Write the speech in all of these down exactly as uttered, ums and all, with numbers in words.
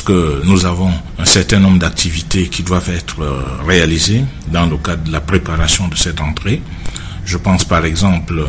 que nous avons un certain nombre d'activités qui doivent être euh, réalisées dans le cadre de la préparation de cette entrée. Je pense par exemple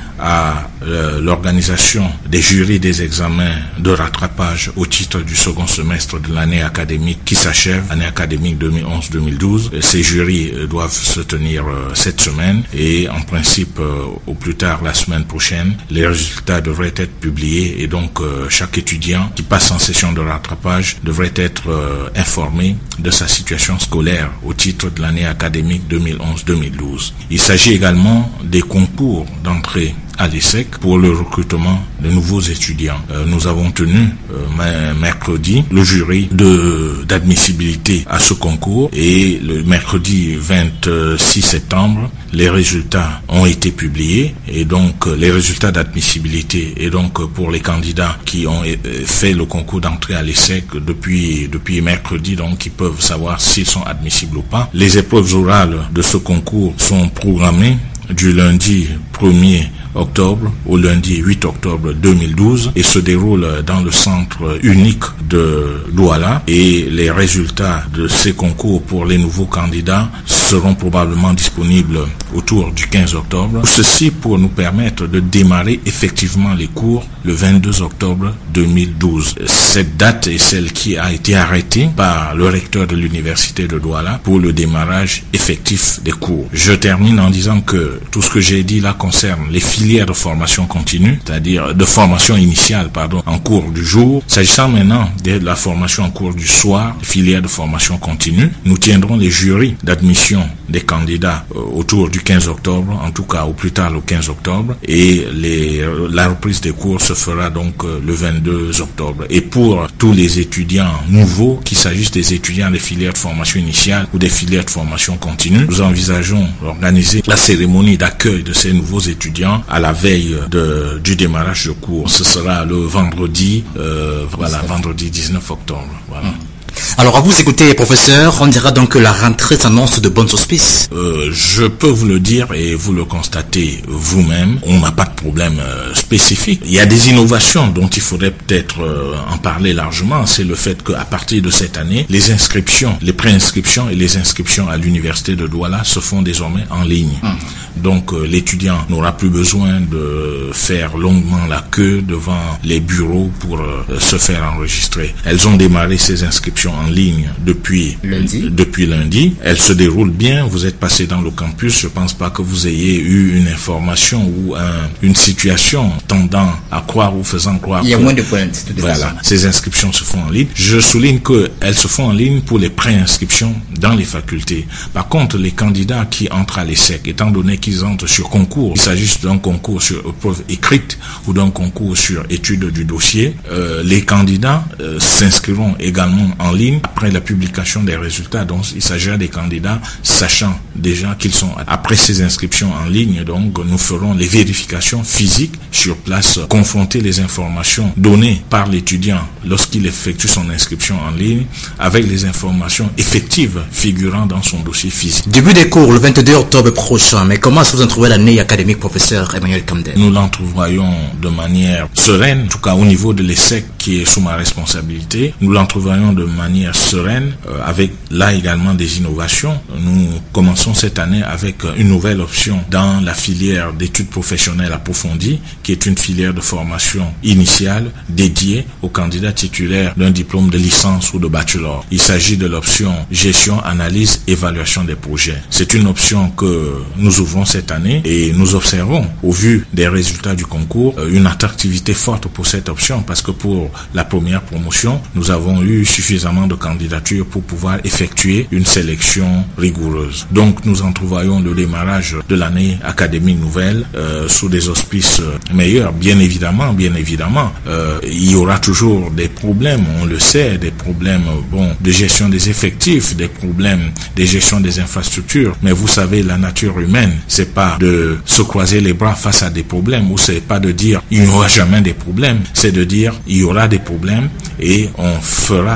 à euh, l'organisation des jurys des examens de rattrapage au titre du second semestre de l'année académique qui s'achève, année académique deux mille onze deux mille douze. Ces jurys euh, doivent se tenir euh, cette semaine et en principe euh, au plus tard la semaine prochaine, les résultats devraient être publiés et donc euh, chaque étudiant qui passe en session de rattrapage devrait être euh, informé de sa situation scolaire au titre de l'année académique deux mille onze deux mille douze. Il s'agit également des concours d'entrée à l'ESSEC pour le recrutement de nouveaux étudiants. Euh, nous avons tenu euh, mercredi le jury de d'admissibilité à ce concours et le mercredi vingt-six septembre, les résultats ont été publiés et donc euh, les résultats d'admissibilité et donc euh, pour les candidats qui ont euh, fait le concours d'entrée à l'ESSEC depuis depuis mercredi, donc ils peuvent savoir s'ils sont admissibles ou pas. Les épreuves orales de ce concours sont programmées du lundi premier octobre au lundi huit octobre deux mille douze et se déroule dans le centre unique de Douala et les résultats de ces concours pour les nouveaux candidats seront probablement disponibles autour du quinze octobre. Ceci pour nous permettre de démarrer effectivement les cours le vingt-deux octobre deux mille douze. Cette date est celle qui a été arrêtée par le recteur de l'université de Douala pour le démarrage effectif des cours. Je termine en disant que tout ce que j'ai dit là concerne les filières de formation continue, c'est-à-dire de formation initiale, pardon, en cours du jour. S'agissant maintenant de la formation en cours du soir, filière de formation continue, nous tiendrons les jurys d'admission des candidats euh, autour du quinze octobre, en tout cas au plus tard le quinze octobre, et les, la reprise des cours se fera donc euh, le vingt-deux octobre. Et pour tous les étudiants nouveaux, qu'il s'agisse des étudiants des filières de formation initiale ou des filières de formation continue, nous envisageons d'organiser la cérémonie d'accueil de ces nouveaux étudiants à la veille de, du démarrage de cours. Ce sera le vendredi, euh, voilà, vendredi dix-neuf octobre. Voilà. Mmh. Alors, à vous écouter, professeur, on dira donc que la rentrée s'annonce de bons auspices. Euh, je peux vous le dire et vous le constatez vous-même. On n'a pas de problème euh, spécifique. Il y a des innovations dont il faudrait peut-être euh, en parler largement. C'est le fait qu'à partir de cette année, les inscriptions, les préinscriptions et les inscriptions à l'université de Douala se font désormais en ligne. Hum. Donc, euh, l'étudiant n'aura plus besoin de faire longuement la queue devant les bureaux pour euh, se faire enregistrer. Elles ont démarré ces inscriptions en ligne depuis lundi. depuis lundi. Elle se déroule bien. Vous êtes passé dans le campus. Je pense pas que vous ayez eu une information ou un, une situation tendant à croire ou faisant croire. Il y a que, moins de pointes. De voilà. façon. Ces inscriptions se font en ligne. Je souligne que elles se font en ligne pour les préinscriptions dans les facultés. Par contre, les candidats qui entrent à l'ESSEC, étant donné qu'ils entrent sur concours, il s'agisse d'un concours sur épreuve écrite ou d'un concours sur étude du dossier, euh, les candidats euh, s'inscriront également en ligne après la publication des résultats. Donc, il s'agira des candidats sachant déjà qu'ils sont après ces inscriptions en ligne. Donc, nous ferons les vérifications physiques sur place, confronter les informations données par l'étudiant lorsqu'il effectue son inscription en ligne avec les informations effectives figurant dans son dossier physique. Début des cours le vingt-deux octobre prochain, mais comment est-ce que vous en trouvez l'année académique, professeur Emmanuel Kamdel? Nous l'entrevoyons de manière sereine, en tout cas au niveau de l'ESSEC qui est sous ma responsabilité. Nous l'entrevoyons de manière sereine, euh, avec là également des innovations. Nous commençons cette année avec une nouvelle option dans la filière d'études professionnelles approfondies, qui est une filière de formation initiale dédiée aux candidats titulaires d'un diplôme de licence ou de bachelor. Il s'agit de l'option gestion, analyse, évaluation des projets. C'est une option que nous ouvrons cette année et nous observons, au vu des résultats du concours, une attractivité forte pour cette option parce que pour la première promotion, nous avons eu suffisamment de candidatures pour pouvoir effectuer une sélection rigoureuse. Donc nous entrevoyons le démarrage de l'année académique nouvelle euh, sous des auspices meilleurs. Bien évidemment, bien évidemment, euh, il y aura toujours des problèmes, on le sait, des problèmes bon de gestion des effectifs, des problèmes de gestion des infrastructures. Mais vous savez, la nature humaine, c'est pas de se croiser les bras face à des problèmes, ou c'est pas de dire il n'y aura jamais des problèmes, c'est de dire il y aura des problèmes et on fera ce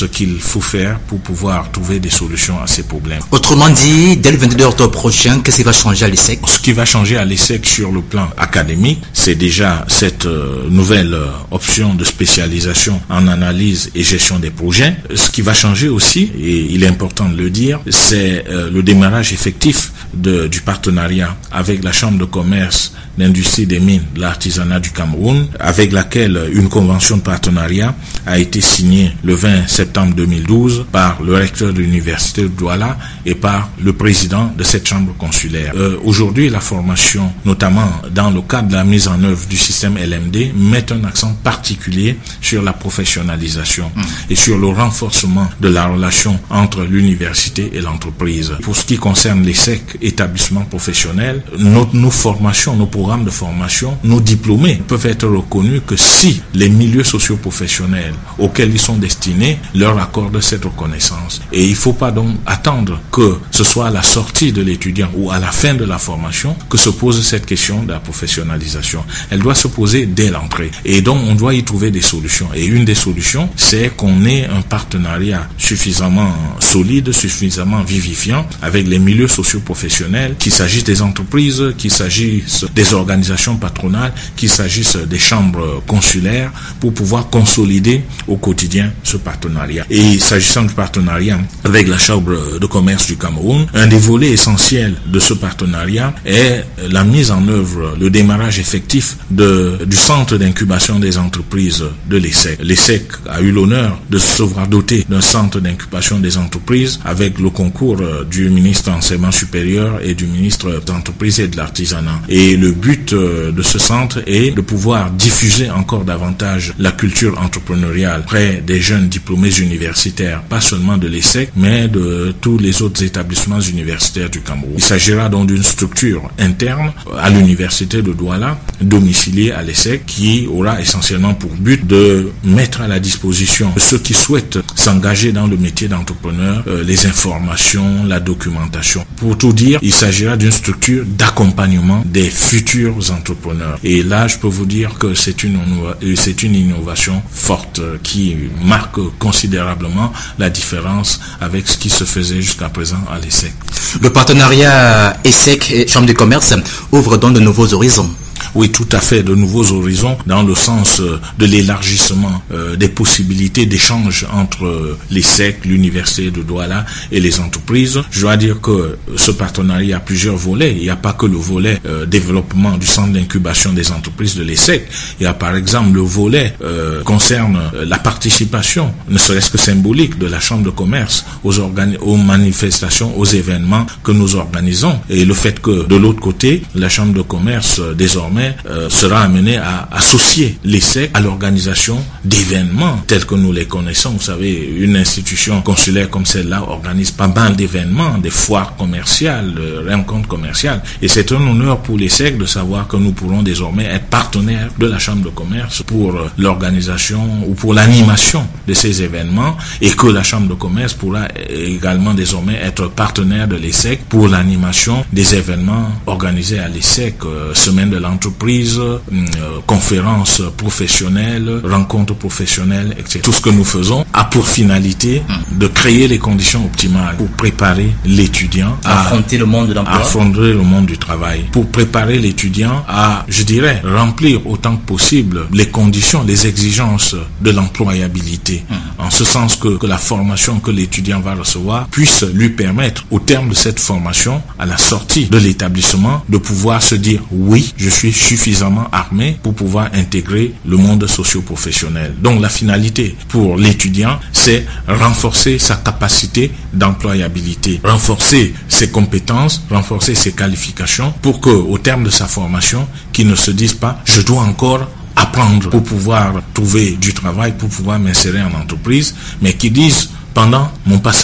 ce qu'il faut faire pour pouvoir trouver des solutions à ces problèmes. Autrement dit, dès le vingt-deux octobre prochain, qu'est-ce qui va changer à l'E S S E C? Ce qui va changer à l'E S S E C sur le plan académique, c'est déjà cette euh, nouvelle euh, option de spécialisation en analyse et gestion des projets. Ce qui va changer aussi, et il est important de le dire, c'est euh, le démarrage effectif de, du partenariat avec la Chambre de commerce, l'industrie des mines, l'artisanat du Cameroun, avec laquelle une convention de partenariat a été signée le vingt septembre deux mille douze par le recteur de l'université de Douala et par le président de cette chambre consulaire. Euh, aujourd'hui, la formation, notamment dans le cadre de la mise en œuvre du système L M D, met un accent particulier sur la professionnalisation mmh. et sur le renforcement de la relation entre l'université et l'entreprise. Pour ce qui concerne les S E C, établissements professionnels, nos, nos formations, nos programmes de formation, nos diplômés peuvent être reconnus que si les milieux socio-professionnels auxquels ils sont destinés leur accordent cette reconnaissance. Et il ne faut pas donc attendre que ce soit à la sortie de l'étudiant ou à la fin de la formation que se pose cette question de la professionnalisation. Elle doit se poser dès l'entrée. Et donc, on doit y trouver des solutions. Et une des solutions, c'est qu'on ait un partenariat suffisamment solide, suffisamment vivifiant avec les milieux socio-professionnels, qu'il s'agisse des entreprises, qu'il s'agisse des organisations patronales, qu'il s'agisse des chambres consulaires, pour pouvoir consolider au quotidien ce partenariat. Et s'agissant du partenariat avec la Chambre de commerce du Cameroun, un des volets essentiels de ce partenariat est la mise en œuvre, le démarrage effectif de, du centre d'incubation des entreprises de l'E S S E C. L'E S S E C a eu l'honneur de se voir doté d'un centre d'incubation des entreprises avec le concours du ministre de l'Enseignement supérieur et du ministre des Entreprises et de l'Artisanat. Et le but de ce centre est de pouvoir diffuser encore davantage la culture entrepreneuriale près des jeunes diplômés universitaires, pas seulement de l'E S S E C, mais de tous les autres établissements universitaires du Cameroun. Il s'agira donc d'une structure interne à l'université de Douala, domiciliée à l'E S S E C, qui aura essentiellement pour but de mettre à la disposition de ceux qui souhaitent s'engager dans le métier d'entrepreneur euh, les informations, la documentation. Pour tout dire, il s'agira d'une structure d'accompagnement des futurs entrepreneurs. Et là, je peux vous dire que c'est une, c'est une innovation forte qui marque considérablement la différence avec ce qui se faisait jusqu'à présent à l'E S S E C. Le partenariat E S S E C et Chambre de commerce ouvre donc de nouveaux horizons. Oui, tout à fait, de nouveaux horizons dans le sens de l'élargissement euh, des possibilités d'échange entre l'E S S E C, l'université de Douala et les entreprises. Je dois dire que ce partenariat a plusieurs volets. Il n'y a pas que le volet euh, développement du centre d'incubation des entreprises de l'E S S E C. Il y a par exemple le volet euh, concerne euh, la participation, ne serait-ce que symbolique, de la Chambre de commerce aux, organi- aux manifestations, aux événements que nous organisons. Et le fait que de l'autre côté, la Chambre de commerce euh, désormais Euh, sera amené à associer l'E S S E C à l'organisation d'événements tels que nous les connaissons. Vous savez, une institution consulaire comme celle-là organise pas mal d'événements, des foires commerciales, des rencontres commerciales. Et c'est un honneur pour l'E S S E C de savoir que nous pourrons désormais être partenaires de la Chambre de commerce pour l'organisation ou pour l'animation de ces événements, et que la Chambre de commerce pourra également désormais être partenaire de l'E S S E C pour l'animation des événements organisés à l'E S S E C, euh, semaine de l'entreprise, entreprises, euh, conférences professionnelles, rencontres professionnelles, et cetera. Tout ce que nous faisons a pour finalité de créer les conditions optimales pour préparer l'étudiant à affronter le monde de l'emploi, affronter le monde du travail, pour préparer l'étudiant à, je dirais, remplir autant que possible les conditions, les exigences de l'employabilité, mmh. en ce sens que, que la formation que l'étudiant va recevoir puisse lui permettre, au terme de cette formation, à la sortie de l'établissement, de pouvoir se dire oui, je suis suffisamment armé pour pouvoir intégrer le monde socio-professionnel. Donc la finalité pour l'étudiant, c'est renforcer sa capacité d'employabilité, renforcer ses compétences, renforcer ses qualifications pour que, au terme de sa formation, qu'il ne se dise pas je dois encore apprendre pour pouvoir trouver du travail, pour pouvoir m'insérer en entreprise, mais qu'ils disent pendant mon passage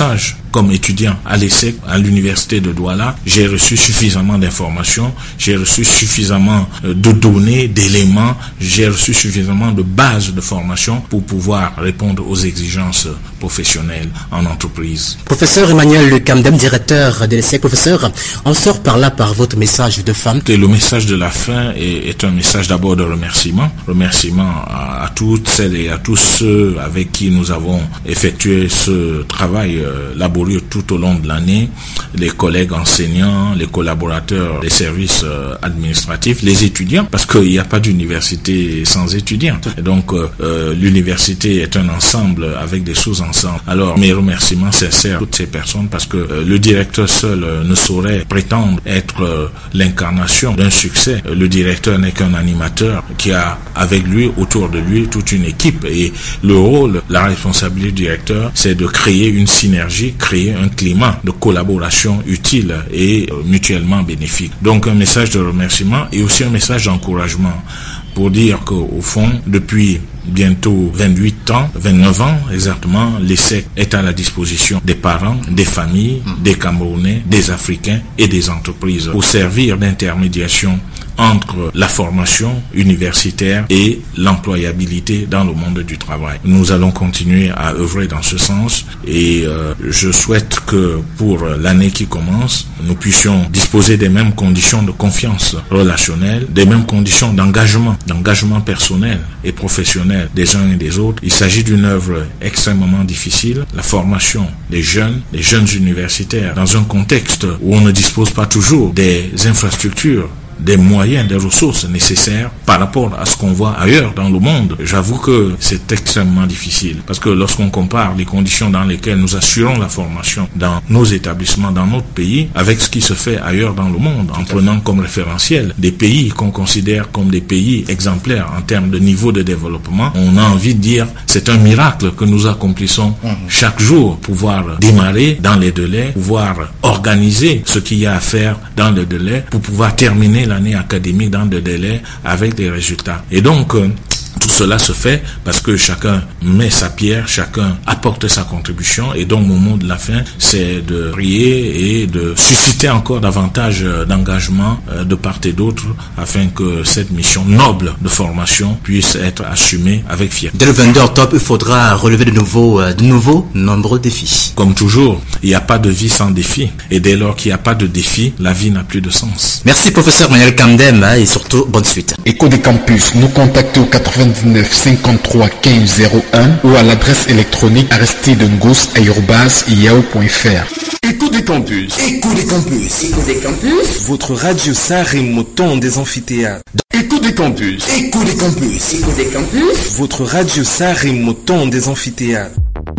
comme étudiant à l'ESSEC, à l'université de Douala, j'ai reçu suffisamment d'informations, j'ai reçu suffisamment de données, d'éléments, j'ai reçu suffisamment de bases de formation pour pouvoir répondre aux exigences professionnelles en entreprise. Professeur Emmanuel Kamdem, directeur de l'ESSEC, professeur, on sort par là par votre message de fin. Et le message de la fin est, est un message d'abord de remerciement, remerciement à, à toutes celles et à tous ceux avec qui nous avons effectué ce travail euh, laborieux tout au long de l'année, les collègues enseignants, les collaborateurs des services euh, administratifs, les étudiants, parce qu'il n'y a pas d'université sans étudiants. Et donc euh, euh, l'université est un ensemble avec des sous-ensembles. Alors mes remerciements sincères à toutes ces personnes, parce que euh, le directeur seul euh, ne saurait prétendre être euh, l'incarnation d'un succès. Le directeur n'est qu'un animateur qui a avec lui, autour de lui, toute une équipe. Et le rôle, la responsabilité du directeur, c'est de créer une synergie, créer un climat de collaboration utile et euh, mutuellement bénéfique. Donc un message de remerciement et aussi un message d'encouragement pour dire qu'au fond, depuis bientôt vingt-huit ans, vingt-neuf ans exactement, l'ESSEC est à la disposition des parents, des familles, des Camerounais, des Africains et des entreprises pour servir d'intermédiation entre la formation universitaire et l'employabilité dans le monde du travail. Nous allons continuer à œuvrer dans ce sens et euh, je souhaite que pour l'année qui commence, nous puissions disposer des mêmes conditions de confiance relationnelle, des mêmes conditions d'engagement, d'engagement personnel et professionnel des uns et des autres. Il s'agit d'une œuvre extrêmement difficile, la formation des jeunes, des jeunes universitaires, dans un contexte où on ne dispose pas toujours des infrastructures, des moyens, des ressources nécessaires par rapport à ce qu'on voit ailleurs dans le monde. J'avoue que c'est extrêmement difficile parce que lorsqu'on compare les conditions dans lesquelles nous assurons la formation dans nos établissements, dans notre pays, avec ce qui se fait ailleurs dans le monde, en prenant comme référentiel des pays qu'on considère comme des pays exemplaires en termes de niveau de développement, on a envie de dire c'est un miracle que nous accomplissons chaque jour, pouvoir démarrer dans les délais, pouvoir organiser ce qu'il y a à faire dans les délais pour pouvoir terminer l'année académique dans des délais avec des résultats. Et donc, euh, tout cela se fait parce que chacun met sa pierre, chacun apporte sa contribution et donc au mot de la fin, c'est de prier et de susciter encore davantage d'engagement de part et d'autre afin que cette mission noble de formation puisse être assumée avec fierté. Dès le vingt-deux octobre, il faudra relever de nouveaux, de nouveaux nombreux défis. Comme toujours, il n'y a pas de vie sans défi et dès lors qu'il n'y a pas de défi, la vie n'a plus de sens. Merci professeur Emmanuel Kamdem et surtout bonne suite. Écho des campus, nous contactez au quatre-vingt-dix-neuf cinquante-trois quinze zéro un ou à l'adresse électronique aristidengos arobase yahoo point fr. Écho des campus. Écho des campus. Écho des campus. Votre radio Saint-Rémoton des amphithéâtres. Écho des campus. Écho des campus. Écho des campus. Votre radio Saint-Rémoton des amphithéâtres.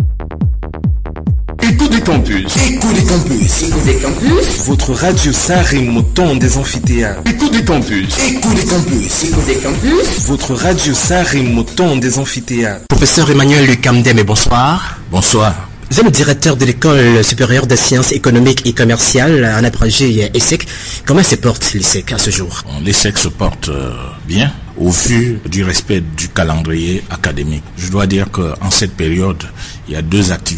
Écho des campus. Écho des campus. Écho des campus. Votre radio Saint-Rémoton des amphithéâtres. Écho des campus. Écho des campus. Écho des campus. Votre radio Saint-Rémoton des amphithéâtres. Professeur Emmanuel Kamdem, bonsoir. Bonsoir. Vous êtes le directeur de l'École supérieure des sciences économiques et commerciales en abrégé ESSEC. Comment se porte l'ESSEC à ce jour? L'ESSEC se porte euh, bien au vu du respect du calendrier académique. Je dois dire qu'en cette période, il y a deux activités